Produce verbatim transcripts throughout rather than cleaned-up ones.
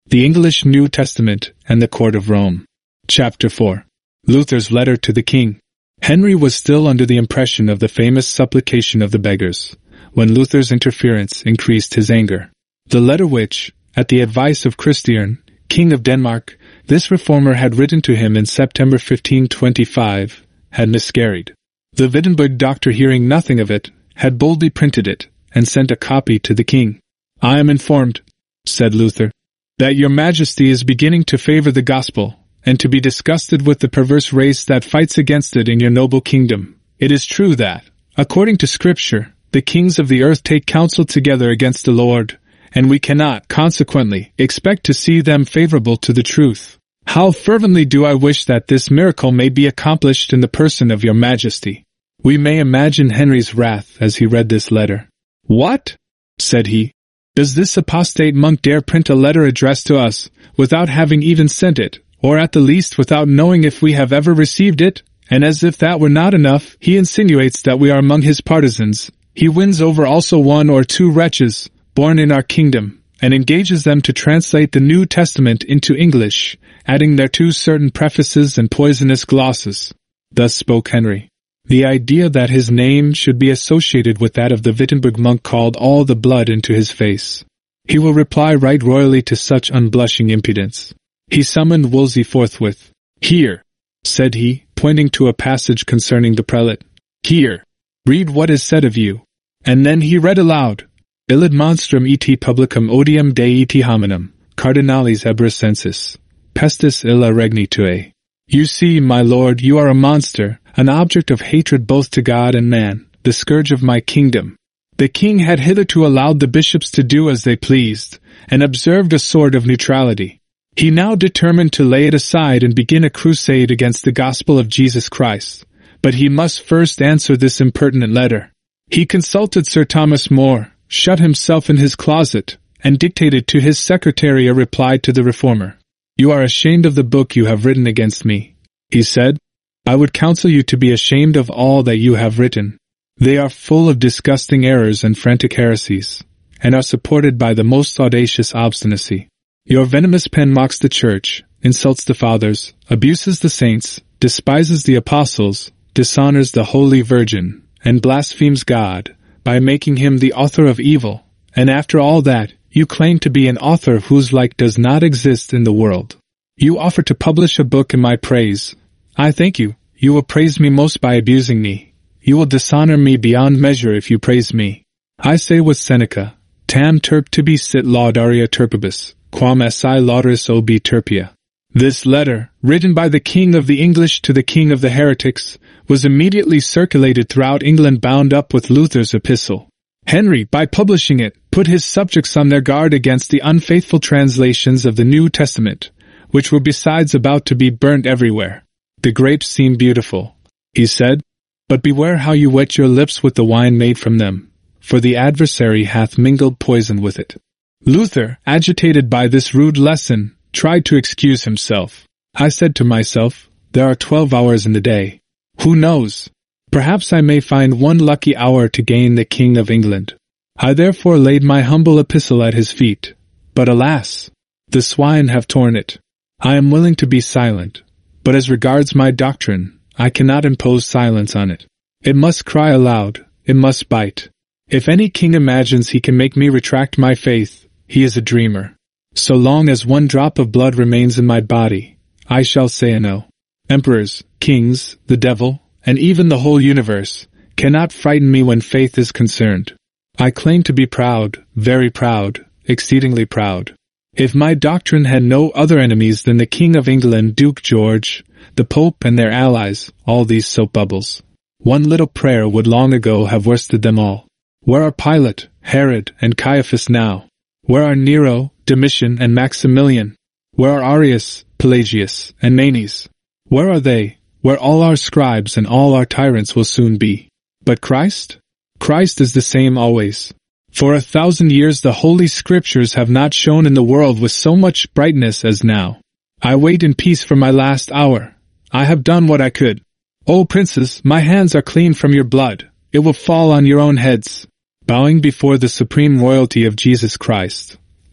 The English New Testament and the Court of Rome. Chapter four. Luther's Letter to the King. Henry was still under the impression of the famous supplication of the beggars, when Luther's interference increased his anger. The letter which, at the advice of Christian, King of Denmark, this reformer had written to him in September fifteen twenty-five, had miscarried. The Wittenberg doctor, hearing nothing of it, had boldly printed it, and sent a copy to the king. "I am informed," said Luther, "that your majesty is beginning to favor the gospel, and to be disgusted with the perverse race that fights against it in your noble kingdom. It is true that, according to Scripture, the kings of the earth take counsel together against the Lord, and we cannot, consequently, expect to see them favorable to the truth. How fervently do I wish that this miracle may be accomplished in the person of your majesty." We may imagine Henry's wrath as he read this letter. "What?" said he. "Does this apostate monk dare print a letter addressed to us, without having even sent it, or at the least without knowing if we have ever received it? And as if that were not enough, he insinuates that we are among his partisans. He wins over also one or two wretches, born in our kingdom, and engages them to translate the New Testament into English, adding thereto certain prefaces and poisonous glosses." Thus spoke Henry. The idea that his name should be associated with that of the Wittenberg monk called all the blood into his face. He will reply right royally to such unblushing impudence. He summoned Wolsey forthwith. "Here," said he, pointing to a passage concerning the prelate. "Here, read what is said of you." And then he read aloud, "Illud monstrum et publicum odium Dei et hominum, cardinalis ebrisensis, pestis illa regni tue." You see, my lord, you are a monster, an object of hatred both to God and man, the scourge of my kingdom. The king had hitherto allowed the bishops to do as they pleased, and observed a sort of neutrality. He now determined to lay it aside and begin a crusade against the gospel of Jesus Christ, but he must first answer this impertinent letter. He consulted Sir Thomas More, shut himself in his closet, and dictated to his secretary a reply to the reformer. "You are ashamed of the book you have written against me," he said. "I would counsel you to be ashamed of all that you have written. They are full of disgusting errors and frantic heresies, and are supported by the most audacious obstinacy. Your venomous pen mocks the Church, insults the Fathers, abuses the saints, despises the Apostles, dishonors the Holy Virgin, and blasphemes God, by making him the author of evil, and after all that, you claim to be an author whose like does not exist in the world. You offer to publish a book in my praise. I thank you. You will praise me most by abusing me. You will dishonor me beyond measure if you praise me. I say with Seneca, tam terp tibi sit laudaria terpibus, quam esse laudaris obi terpia. This letter, written by the King of the English to the King of the Heretics, was immediately circulated throughout England, bound up with Luther's epistle. Henry, by publishing it, put his subjects on their guard against the unfaithful translations of the New Testament, which were besides about to be burnt everywhere. "The grapes seem beautiful," he said, "but beware how you wet your lips with the wine made from them, for the adversary hath mingled poison with it." Luther, agitated by this rude lesson, tried to excuse himself. "I said to myself, there are twelve hours in the day. Who knows? Perhaps I may find one lucky hour to gain the King of England. I therefore laid my humble epistle at his feet. But alas! The swine have torn it. I am willing to be silent, but as regards my doctrine, I cannot impose silence on it. It must cry aloud, it must bite. If any king imagines he can make me retract my faith, he is a dreamer. So long as one drop of blood remains in my body, I shall say a no. Emperors, kings, the devil, and even the whole universe, cannot frighten me when faith is concerned. I claim to be proud, very proud, exceedingly proud. If my doctrine had no other enemies than the King of England, Duke George, the Pope and their allies, all these soap bubbles, one little prayer would long ago have worsted them all. Where are Pilate, Herod, and Caiaphas now? Where are Nero, Domitian, and Maximilian? Where are Arius, Pelagius, and Manes? Where are they? Where all our scribes and all our tyrants will soon be. But Christ? Christ is the same always. For a thousand years the Holy Scriptures have not shone in the world with so much brightness as now. I wait in peace for my last hour. I have done what I could. O princes, my hands are clean from your blood. It will fall on your own heads. Bowing before the supreme royalty of Jesus Christ,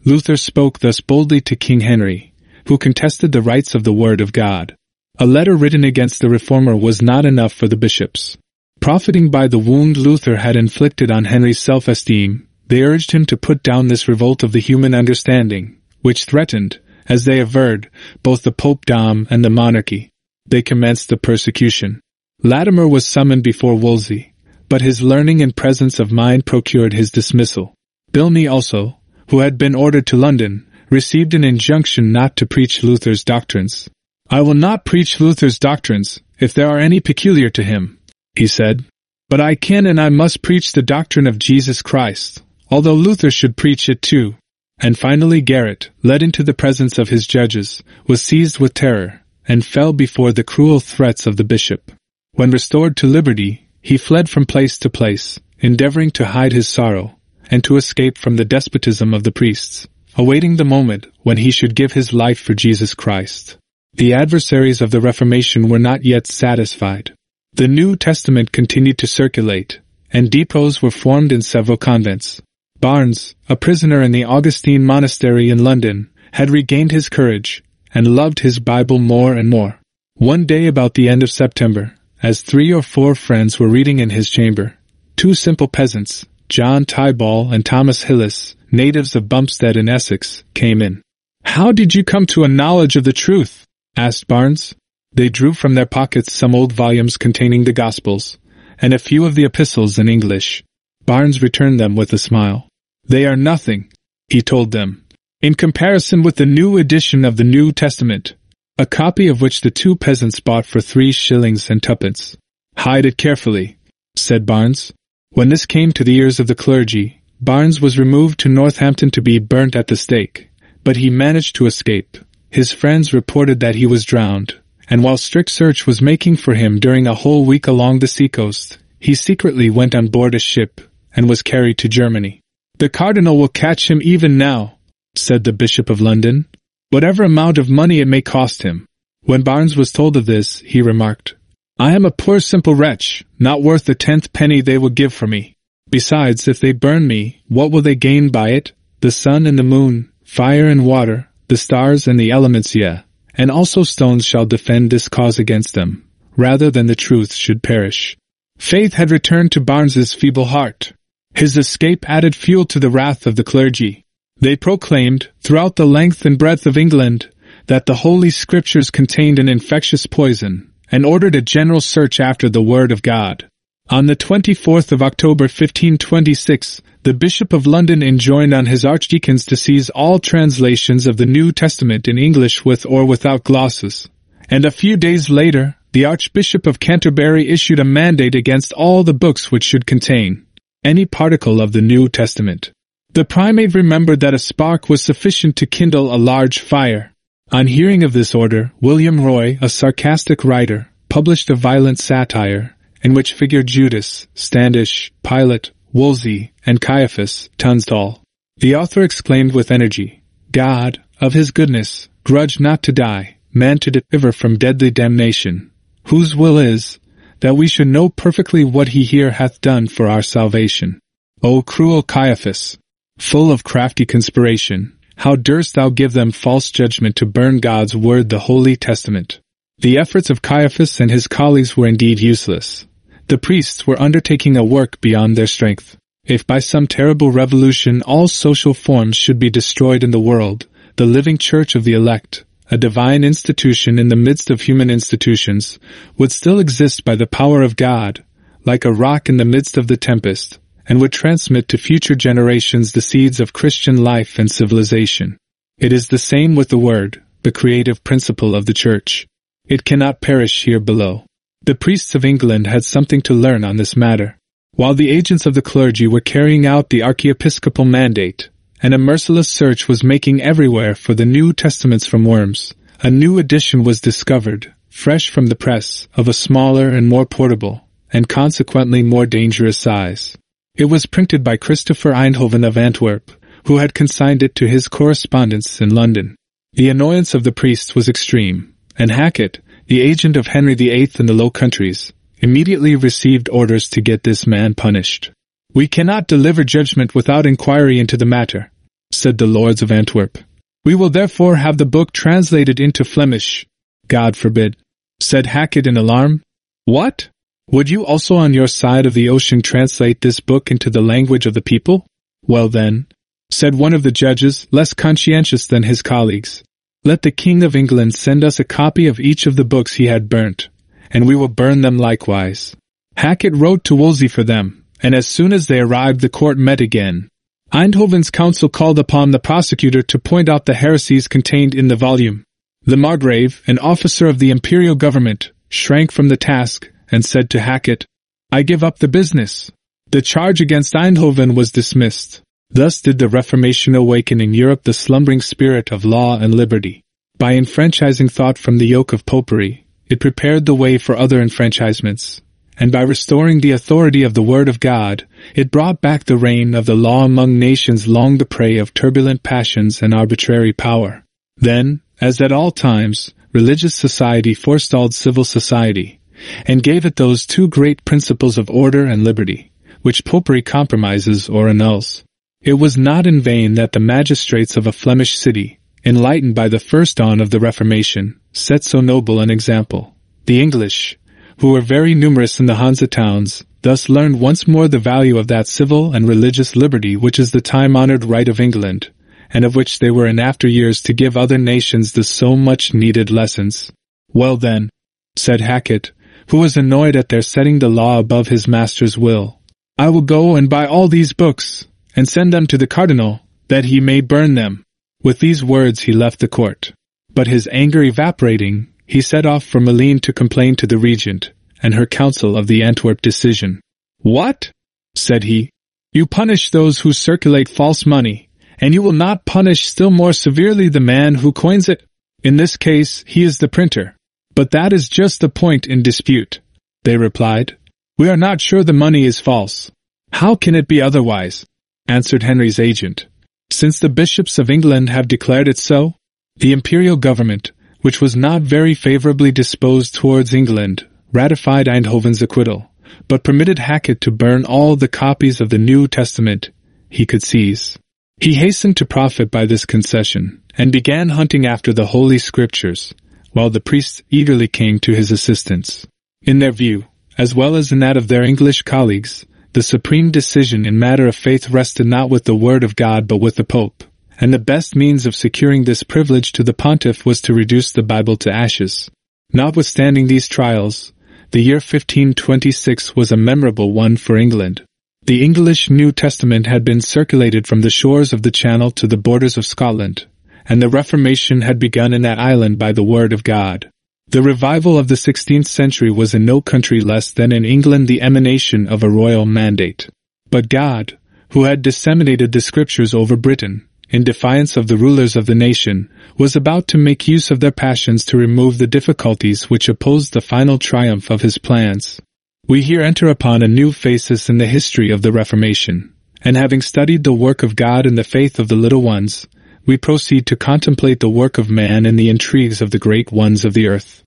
Luther spoke thus boldly to King Henry, who contested the rights of the Word of God. A letter written against the reformer was not enough for the bishops. Profiting by the wound Luther had inflicted on Henry's self-esteem, they urged him to put down this revolt of the human understanding, which threatened, as they averred, both the popedom and the monarchy. They commenced the persecution. Latimer was summoned before Wolsey, but his learning and presence of mind procured his dismissal. Bilney also, who had been ordered to London, received an injunction not to preach Luther's doctrines. "I will not preach Luther's doctrines, if there are any peculiar to him," he said. "But I can and I must preach the doctrine of Jesus Christ, although Luther should preach it too." And finally Garrett, led into the presence of his judges, was seized with terror, and fell before the cruel threats of the bishop. When restored to liberty, he fled from place to place, endeavoring to hide his sorrow, and to escape from the despotism of the priests, awaiting the moment when he should give his life for Jesus Christ. The adversaries of the Reformation were not yet satisfied. The New Testament continued to circulate, and depots were formed in several convents. Barnes, a prisoner in the Augustine monastery in London, had regained his courage, and loved his Bible more and more. One day about the end of September, as three or four friends were reading in his chamber, two simple peasants, John Tyball and Thomas Hillis, natives of Bumpstead in Essex, came in. "How did you come to a knowledge of the truth?" asked Barnes. They drew from their pockets some old volumes containing the Gospels, and a few of the epistles in English. Barnes returned them with a smile. "They are nothing," he told them, "in comparison with the new edition of the New Testament, a copy of which the two peasants bought for three shillings and twopence." "Hide it carefully," said Barnes. When this came to the ears of the clergy, Barnes was removed to Northampton to be burnt at the stake, but he managed to escape. His friends reported that he was drowned, and while strict search was making for him during a whole week along the seacoast, he secretly went on board a ship and was carried to Germany. "The Cardinal will catch him even now," said the Bishop of London, "whatever amount of money it may cost him." When Barnes was told of this, he remarked, "I am a poor simple wretch, not worth the tenth penny they will give for me. Besides, if they burn me, what will they gain by it? The sun and the moon, fire and water, the stars and the elements, yea, and also stones shall defend this cause against them, rather than the truth should perish." Faith had returned to Barnes's feeble heart. His escape added fuel to the wrath of the clergy. They proclaimed, throughout the length and breadth of England, that the Holy Scriptures contained an infectious poison, and ordered a general search after the Word of God. On the twenty-fourth of October fifteen twenty-six, the Bishop of London enjoined on his archdeacons to seize all translations of the New Testament in English with or without glosses, and a few days later, the Archbishop of Canterbury issued a mandate against all the books which should contain any particle of the New Testament. The primate remembered that a spark was sufficient to kindle a large fire. On hearing of this order, William Roy, a sarcastic writer, published a violent satire, in which figured Judas, Standish, Pilate, Wolsey, and Caiaphas, Tunstall. The author exclaimed with energy, "God, of his goodness, grudge not to die, man to deliver from deadly damnation, whose will is, that we should know perfectly what he here hath done for our salvation. O cruel Caiaphas, full of crafty conspiration, how durst thou give them false judgment to burn God's word, the Holy Testament?" The efforts of Caiaphas and his colleagues were indeed useless. The priests were undertaking a work beyond their strength. If by some terrible revolution all social forms should be destroyed in the world, the living church of the elect, a divine institution in the midst of human institutions, would still exist by the power of God, like a rock in the midst of the tempest, and would transmit to future generations the seeds of Christian life and civilization. It is the same with the Word, the creative principle of the Church. It cannot perish here below. The priests of England had something to learn on this matter. While the agents of the clergy were carrying out the archiepiscopal mandate, and a merciless search was making everywhere for the New Testaments from Worms, a new edition was discovered, fresh from the press, of a smaller and more portable, and consequently more dangerous size. It was printed by Christopher Eindhoven of Antwerp, who had consigned it to his correspondents in London. The annoyance of the priests was extreme, and Hacket, the agent of Henry the Eighth in the Low Countries, immediately received orders to get this man punished. "We cannot deliver judgment without inquiry into the matter," said the lords of Antwerp. "We will therefore have the book translated into Flemish." "God forbid," said Hackett in alarm. "What? Would you also on your side of the ocean translate this book into the language of the people?" "Well then," said one of the judges, less conscientious than his colleagues, "let the King of England send us a copy of each of the books he had burnt, and we will burn them likewise." Hackett wrote to Wolsey for them, and as soon as they arrived the court met again. Eindhoven's counsel called upon the prosecutor to point out the heresies contained in the volume. The Margrave, an officer of the imperial government, shrank from the task, and said to Hackett, "I give up the business." The charge against Eindhoven was dismissed. Thus did the Reformation awaken in Europe the slumbering spirit of law and liberty. By enfranchising thought from the yoke of popery, it prepared the way for other enfranchisements, and by restoring the authority of the Word of God, it brought back the reign of the law among nations long the prey of turbulent passions and arbitrary power. Then, as at all times, religious society forestalled civil society, and gave it those two great principles of order and liberty, which popery compromises or annuls. It was not in vain that the magistrates of a Flemish city, enlightened by the first dawn of the Reformation, set so noble an example. The English, who were very numerous in the Hanse towns, thus learned once more the value of that civil and religious liberty which is the time-honored right of England, and of which they were in after years to give other nations the so much needed lessons. "Well then," said Hackett, who was annoyed at their setting the law above his master's will, "I will go and buy all these books, and send them to the cardinal, that he may burn them." With these words he left the court. But his anger evaporating, he set off for Malines to complain to the regent, and her council of the Antwerp decision. "What?" said he. "You punish those who circulate false money, and you will not punish still more severely the man who coins it? In this case he is the printer." "But that is just the point in dispute," they replied. "We are not sure the money is false." "How can it be otherwise?" answered Henry's agent, "since the bishops of England have declared it so?" The imperial government, which was not very favorably disposed towards England, ratified Eindhoven's acquittal, but permitted Hackett to burn all the copies of the New Testament he could seize. He hastened to profit by this concession, and began hunting after the Holy Scriptures, while the priests eagerly came to his assistance. In their view, as well as in that of their English colleagues, the supreme decision in matter of faith rested not with the Word of God but with the Pope, and the best means of securing this privilege to the pontiff was to reduce the Bible to ashes. Notwithstanding these trials, the year fifteen twenty-six was a memorable one for England. The English New Testament had been circulated from the shores of the Channel to the borders of Scotland, and the Reformation had begun in that island by the Word of God. The revival of the sixteenth century was in no country less than in England the emanation of a royal mandate. But God, who had disseminated the Scriptures over Britain, in defiance of the rulers of the nation, was about to make use of their passions to remove the difficulties which opposed the final triumph of his plans. We here enter upon a new phasis in the history of the Reformation, and having studied the work of God in the faith of the little ones, we proceed to contemplate the work of man in the intrigues of the great ones of the earth.